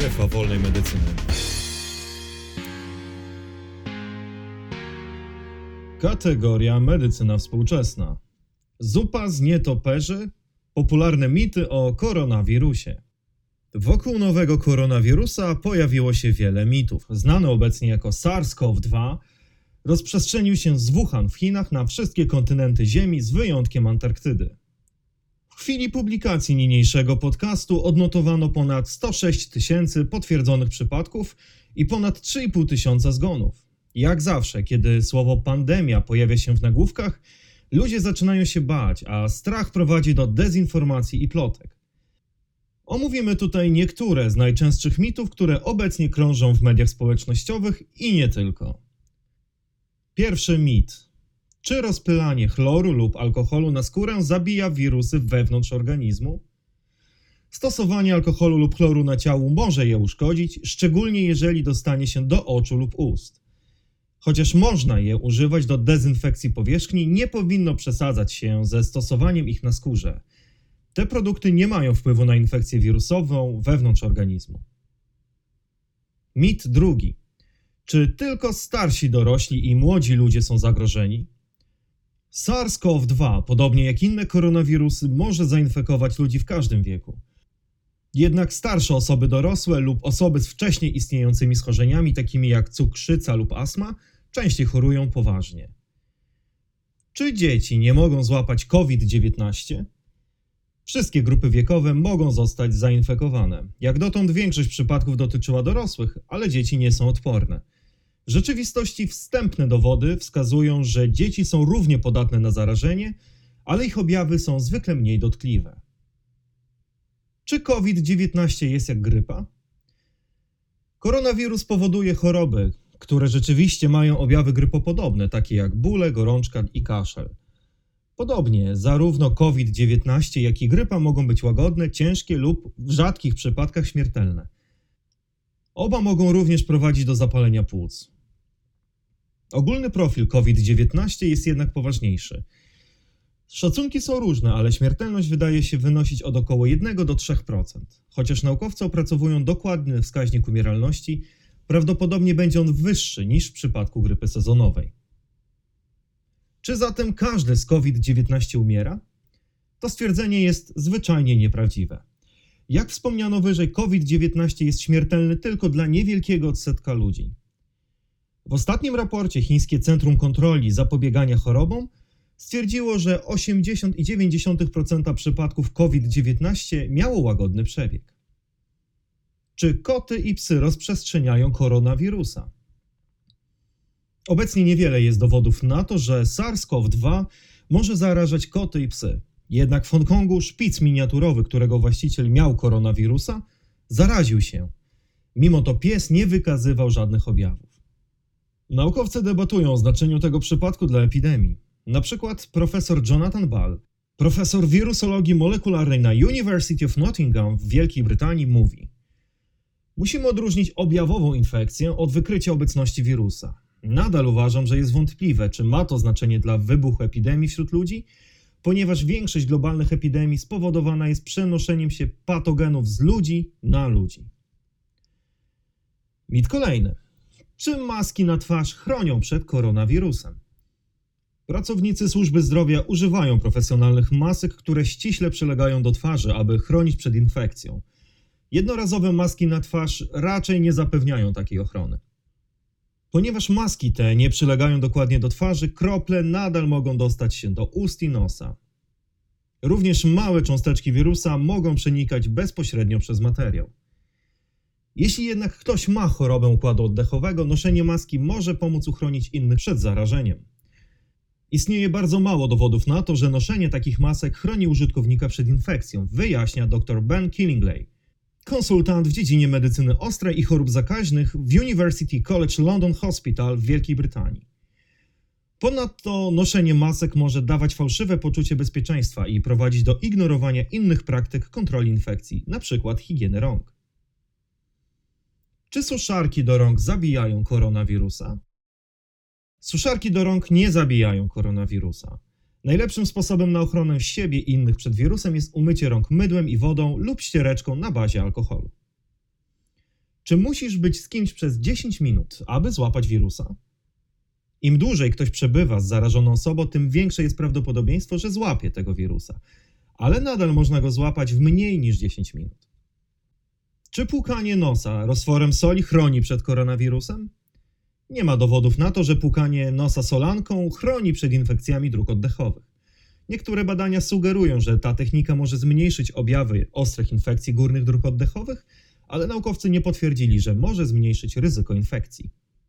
Strefa wolnej medycyny. Kategoria medycyna współczesna. Zupa z nietoperzy. Popularne mity o koronawirusie. Wokół nowego koronawirusa pojawiło się wiele mitów. Znany obecnie jako SARS-CoV-2 rozprzestrzenił się z Wuhan w Chinach na wszystkie kontynenty Ziemi z wyjątkiem Antarktydy. W chwili publikacji niniejszego podcastu odnotowano ponad 106 000 potwierdzonych przypadków i ponad 3,5 tysiąca zgonów. Jak zawsze, kiedy słowo pandemia pojawia się w nagłówkach, ludzie zaczynają się bać, a strach prowadzi do dezinformacji i plotek. Omówimy tutaj niektóre z najczęstszych mitów, które obecnie krążą w mediach społecznościowych i nie tylko. Pierwszy mit. Czy rozpylanie chloru lub alkoholu na skórę zabija wirusy wewnątrz organizmu? Stosowanie alkoholu lub chloru na ciału może je uszkodzić, szczególnie jeżeli dostanie się do oczu lub ust. Chociaż można je używać do dezynfekcji powierzchni, nie powinno przesadzać się ze stosowaniem ich na skórze. Te produkty nie mają wpływu na infekcję wirusową wewnątrz organizmu. Mit drugi. Czy tylko starsi dorośli i młodzi ludzie są zagrożeni? SARS-CoV-2, podobnie jak inne koronawirusy, może zainfekować ludzi w każdym wieku. Jednak starsze osoby dorosłe lub osoby z wcześniej istniejącymi schorzeniami, takimi jak cukrzyca lub astma, częściej chorują poważnie. Czy dzieci nie mogą złapać COVID-19? Wszystkie grupy wiekowe mogą zostać zainfekowane. Jak dotąd większość przypadków dotyczyła dorosłych, ale dzieci nie są odporne. W rzeczywistości wstępne dowody wskazują, że dzieci są równie podatne na zarażenie, ale ich objawy są zwykle mniej dotkliwe. Czy COVID-19 jest jak grypa? Koronawirus powoduje choroby, które rzeczywiście mają objawy grypopodobne, takie jak bóle, gorączka i kaszel. Podobnie, zarówno COVID-19, jak i grypa mogą być łagodne, ciężkie lub w rzadkich przypadkach śmiertelne. Oba mogą również prowadzić do zapalenia płuc. Ogólny profil COVID-19 jest jednak poważniejszy. Szacunki są różne, ale śmiertelność wydaje się wynosić od około 1 do 3%. Chociaż naukowcy opracowują dokładny wskaźnik umieralności, prawdopodobnie będzie on wyższy niż w przypadku grypy sezonowej. Czy zatem każdy z COVID-19 umiera? To stwierdzenie jest zwyczajnie nieprawdziwe. Jak wspomniano wyżej, COVID-19 jest śmiertelny tylko dla niewielkiego odsetka ludzi. W ostatnim raporcie Chińskie Centrum Kontroli i Zapobiegania Chorobom stwierdziło, że 80,9% przypadków COVID-19 miało łagodny przebieg. Czy koty i psy rozprzestrzeniają koronawirusa? Obecnie niewiele jest dowodów na to, że SARS-CoV-2 może zarażać koty i psy. Jednak w Hongkongu szpic miniaturowy, którego właściciel miał koronawirusa, zaraził się. Mimo to pies nie wykazywał żadnych objawów. Naukowcy debatują o znaczeniu tego przypadku dla epidemii. Na przykład profesor Jonathan Ball, profesor wirusologii molekularnej na University of Nottingham w Wielkiej Brytanii, mówi: musimy odróżnić objawową infekcję od wykrycia obecności wirusa. Nadal uważam, że jest wątpliwe, czy ma to znaczenie dla wybuchu epidemii wśród ludzi, ponieważ większość globalnych epidemii spowodowana jest przenoszeniem się patogenów z ludzi na ludzi. Mit kolejny. Czy maski na twarz chronią przed koronawirusem? Pracownicy służby zdrowia używają profesjonalnych masek, które ściśle przylegają do twarzy, aby chronić przed infekcją. Jednorazowe maski na twarz raczej nie zapewniają takiej ochrony. Ponieważ maski te nie przylegają dokładnie do twarzy, krople nadal mogą dostać się do ust i nosa. Również małe cząsteczki wirusa mogą przenikać bezpośrednio przez materiał. Jeśli jednak ktoś ma chorobę układu oddechowego, noszenie maski może pomóc uchronić innych przed zarażeniem. Istnieje bardzo mało dowodów na to, że noszenie takich masek chroni użytkownika przed infekcją, wyjaśnia dr Ben Killingley, konsultant w dziedzinie medycyny ostrej i chorób zakaźnych w University College London Hospital w Wielkiej Brytanii. Ponadto noszenie masek może dawać fałszywe poczucie bezpieczeństwa i prowadzić do ignorowania innych praktyk kontroli infekcji, np. higieny rąk. Czy suszarki do rąk zabijają koronawirusa? Suszarki do rąk nie zabijają koronawirusa. Najlepszym sposobem na ochronę siebie i innych przed wirusem jest umycie rąk mydłem i wodą lub ściereczką na bazie alkoholu. Czy musisz być z kimś przez 10 minut, aby złapać wirusa? Im dłużej ktoś przebywa z zarażoną osobą, tym większe jest prawdopodobieństwo, że złapie tego wirusa. Ale nadal można go złapać w mniej niż 10 minut. Czy płukanie nosa roztworem soli chroni przed koronawirusem? Nie ma dowodów na to, że płukanie nosa solanką chroni przed infekcjami dróg oddechowych. Niektóre badania sugerują, że ta technika może zmniejszyć objawy ostrych infekcji górnych dróg oddechowych, ale naukowcy nie potwierdzili, że może zmniejszyć ryzyko infekcji.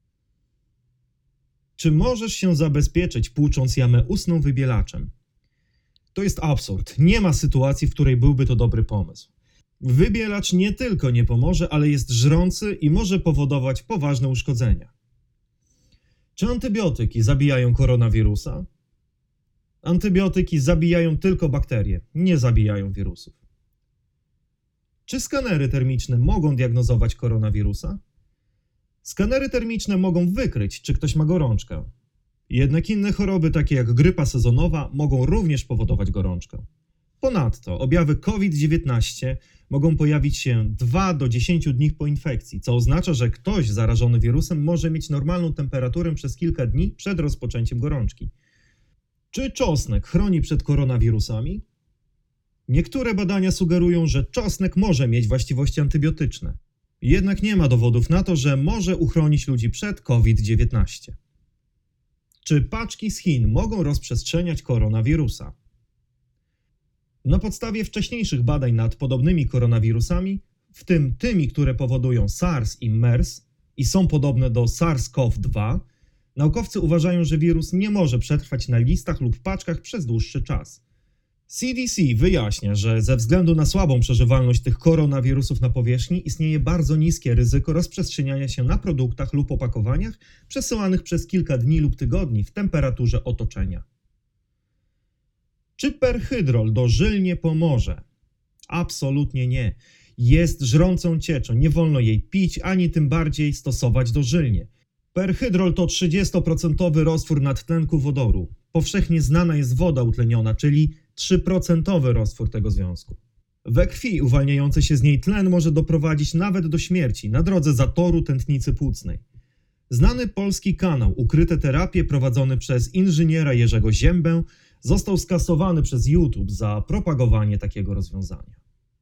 Czy możesz się zabezpieczyć, płucząc jamę ustną wybielaczem? To jest absurd. Nie ma sytuacji, w której byłby to dobry pomysł. Wybielacz nie tylko nie pomoże, ale jest żrący i może powodować poważne uszkodzenia. Czy antybiotyki zabijają koronawirusa? Antybiotyki zabijają tylko bakterie, nie zabijają wirusów. Czy skanery termiczne mogą diagnozować koronawirusa? Skanery termiczne mogą wykryć, czy ktoś ma gorączkę. Jednak inne choroby, takie jak grypa sezonowa, mogą również powodować gorączkę. Ponadto objawy COVID-19 mogą pojawić się 2 do 10 dni po infekcji, co oznacza, że ktoś zarażony wirusem może mieć normalną temperaturę przez kilka dni przed rozpoczęciem gorączki. Czy czosnek chroni przed koronawirusami? Niektóre badania sugerują, że czosnek może mieć właściwości antybiotyczne. Jednak nie ma dowodów na to, że może uchronić ludzi przed COVID-19. Czy paczki z Chin mogą rozprzestrzeniać koronawirusa? Na podstawie wcześniejszych badań nad podobnymi koronawirusami, w tym tymi, które powodują SARS i MERS i są podobne do SARS-CoV-2, naukowcy uważają, że wirus nie może przetrwać na listach lub paczkach przez dłuższy czas. CDC wyjaśnia, że ze względu na słabą przeżywalność tych koronawirusów na powierzchni istnieje bardzo niskie ryzyko rozprzestrzeniania się na produktach lub opakowaniach przesyłanych przez kilka dni lub tygodni w temperaturze otoczenia. Czy perhydrol dożylnie pomoże? Absolutnie nie. Jest żrącą cieczą, nie wolno jej pić, ani tym bardziej stosować dożylnie. Perhydrol to 30% roztwór nadtlenku wodoru. Powszechnie znana jest woda utleniona, czyli 3% roztwór tego związku. We krwi uwalniający się z niej tlen może doprowadzić nawet do śmierci na drodze zatoru tętnicy płucnej. Znany polski kanał Ukryte terapie prowadzony przez inżyniera Jerzego Ziębę został skasowany przez YouTube za propagowanie takiego rozwiązania.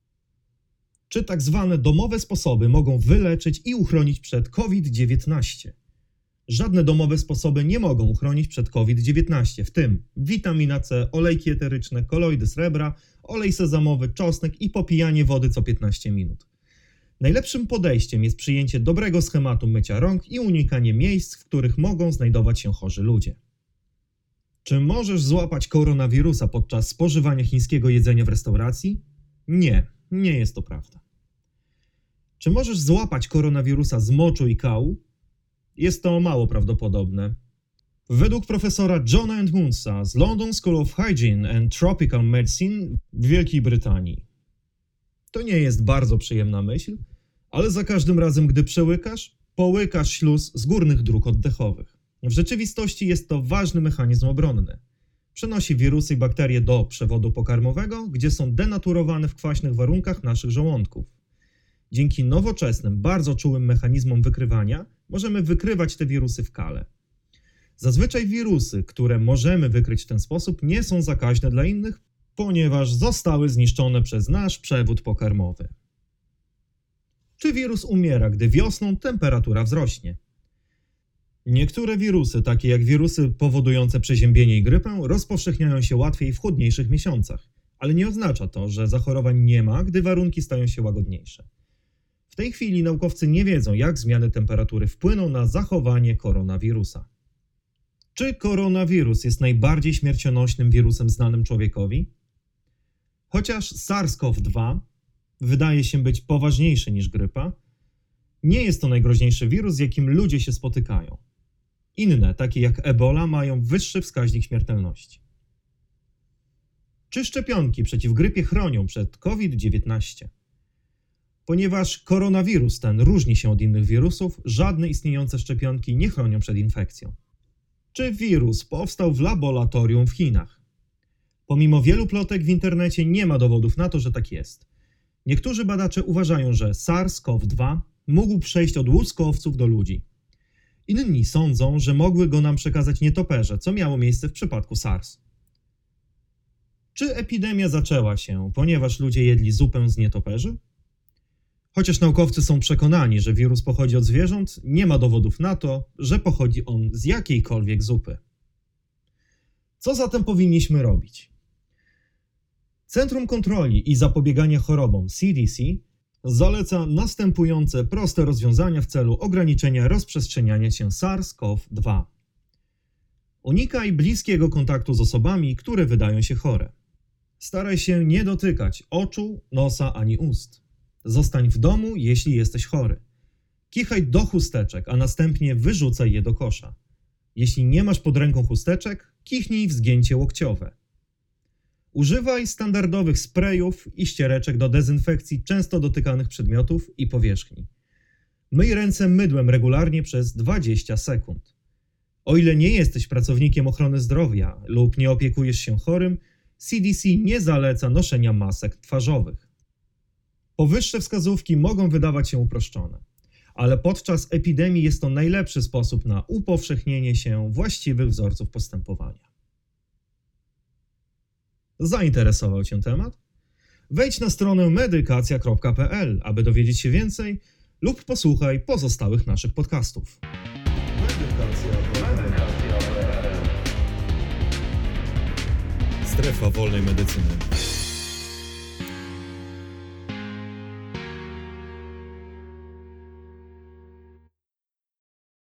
Czy tak zwane domowe sposoby mogą wyleczyć i uchronić przed COVID-19? Żadne domowe sposoby nie mogą uchronić przed COVID-19, w tym witamina C, olejki eteryczne, koloidy srebra, olej sezamowy, czosnek i popijanie wody co 15 minut. Najlepszym podejściem jest przyjęcie dobrego schematu mycia rąk i unikanie miejsc, w których mogą znajdować się chorzy ludzie. Czy możesz złapać koronawirusa podczas spożywania chińskiego jedzenia w restauracji? Nie, nie jest to prawda. Czy możesz złapać koronawirusa z moczu i kału? Jest to mało prawdopodobne. Według profesora Johna Edmundsa z London School of Hygiene and Tropical Medicine w Wielkiej Brytanii. To nie jest bardzo przyjemna myśl, ale za każdym razem, gdy przełykasz, połykasz śluz z górnych dróg oddechowych. W rzeczywistości jest to ważny mechanizm obronny. Przenosi wirusy i bakterie do przewodu pokarmowego, gdzie są denaturowane w kwaśnych warunkach naszych żołądków. Dzięki nowoczesnym, bardzo czułym mechanizmom wykrywania możemy wykrywać te wirusy w kale. Zazwyczaj wirusy, które możemy wykryć w ten sposób, nie są zakaźne dla innych, ponieważ zostały zniszczone przez nasz przewód pokarmowy. Czy wirus umiera, gdy wiosną temperatura wzrośnie? Niektóre wirusy, takie jak wirusy powodujące przeziębienie i grypę, rozpowszechniają się łatwiej w chłodniejszych miesiącach, ale nie oznacza to, że zachorowań nie ma, gdy warunki stają się łagodniejsze. W tej chwili naukowcy nie wiedzą, jak zmiany temperatury wpłyną na zachowanie koronawirusa. Czy koronawirus jest najbardziej śmiercionośnym wirusem znanym człowiekowi? Chociaż SARS-CoV-2 wydaje się być poważniejszy niż grypa, nie jest to najgroźniejszy wirus, z jakim ludzie się spotykają. Inne, takie jak Ebola, mają wyższy wskaźnik śmiertelności. Czy szczepionki przeciw grypie chronią przed COVID-19? Ponieważ koronawirus ten różni się od innych wirusów, żadne istniejące szczepionki nie chronią przed infekcją. Czy wirus powstał w laboratorium w Chinach? Pomimo wielu plotek w internecie nie ma dowodów na to, że tak jest. Niektórzy badacze uważają, że SARS-CoV-2 mógł przejść od łuskowców do ludzi. Inni sądzą, że mogły go nam przekazać nietoperze, co miało miejsce w przypadku SARS. Czy epidemia zaczęła się, ponieważ ludzie jedli zupę z nietoperzy? Chociaż naukowcy są przekonani, że wirus pochodzi od zwierząt, nie ma dowodów na to, że pochodzi on z jakiejkolwiek zupy. Co zatem powinniśmy robić? Centrum Kontroli i Zapobiegania Chorobom CDC zaleca następujące proste rozwiązania w celu ograniczenia rozprzestrzeniania się SARS-CoV-2. Unikaj bliskiego kontaktu z osobami, które wydają się chore. Staraj się nie dotykać oczu, nosa ani ust. Zostań w domu, jeśli jesteś chory. Kichaj do chusteczek, a następnie wyrzucaj je do kosza. Jeśli nie masz pod ręką chusteczek, kichnij w zgięcie łokciowe. Używaj standardowych sprayów i ściereczek do dezynfekcji często dotykanych przedmiotów i powierzchni. Myj ręce mydłem regularnie przez 20 sekund. O ile nie jesteś pracownikiem ochrony zdrowia lub nie opiekujesz się chorym, CDC nie zaleca noszenia masek twarzowych. Powyższe wskazówki mogą wydawać się uproszczone, ale podczas epidemii jest to najlepszy sposób na upowszechnienie się właściwych wzorców postępowania. Zainteresował Cię temat? Wejdź na stronę medykacja.pl, aby dowiedzieć się więcej lub posłuchaj pozostałych naszych podcastów. Strefa wolnej medycyny.